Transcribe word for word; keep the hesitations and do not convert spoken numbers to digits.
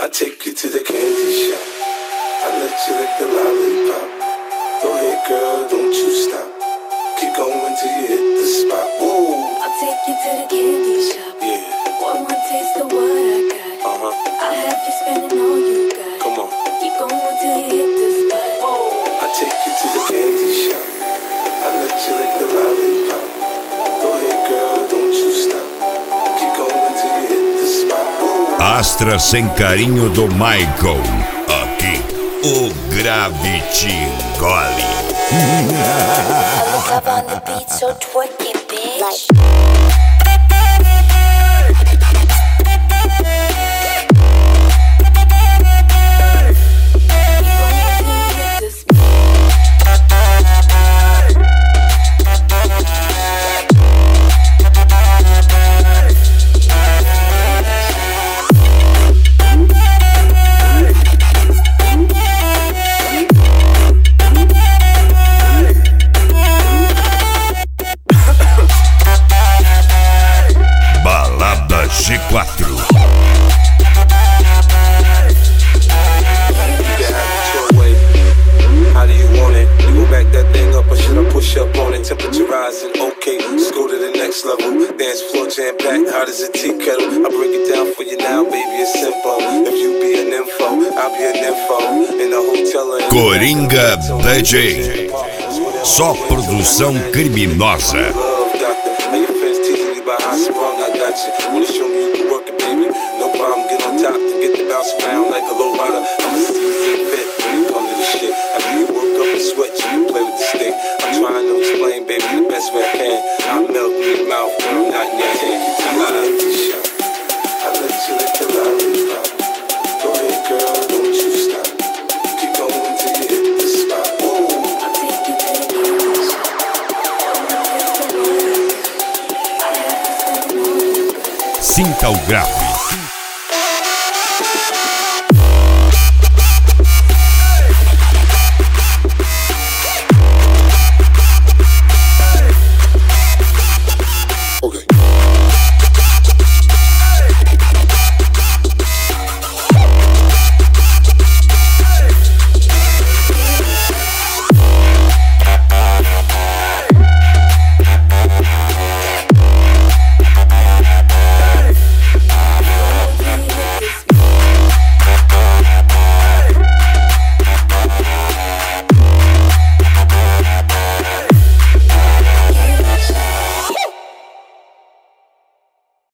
I take you to the candy shop. I let you lick the lollipop. Go ahead, girl, don't you stop. Keep going till you hit the spot. Ooh. I'll take you to the candy shop. Yeah. One more taste of what I got. Uh-huh. I'll have you spending all you got. Come on. Keep going till you hit the spot. I take you to the candy shop. I let you lick the lollipop. Go ahead, girl, don't you stop. Keep going till you hit the spot. Ooh. Astra sem carinho do Michael. Aqui, o grave te engole. Love on the beat, so twerk it, bitch. Like G quatro. How do you want it? You go back that thing up or should I push up on it? Temperature rising, okay, let's go to the next level. Dance floor jam packed, hot as a tea kettle. I break it down for you now, baby, it's simple. If you be an info, I'll be an info. In the hotel. Coringa D J. Só produção criminosa. I sprung, I got you. Wanna show me you can work it, baby? No problem, get on top to get the bounce around like a low rider. I'm a seasoned vet when it comes to this shit. I do you work up and sweat, you can play with the stick. I'm trying to explain, baby, the best way I can. I'm melting in your mouth, girl, not in your hand. I'm not at the shop. I let you lick the lollipop. Go ahead, girl, don't you stop. Keep going till you hit the spot. Ooh. I'll take you to the candy shop. Sinta o grave.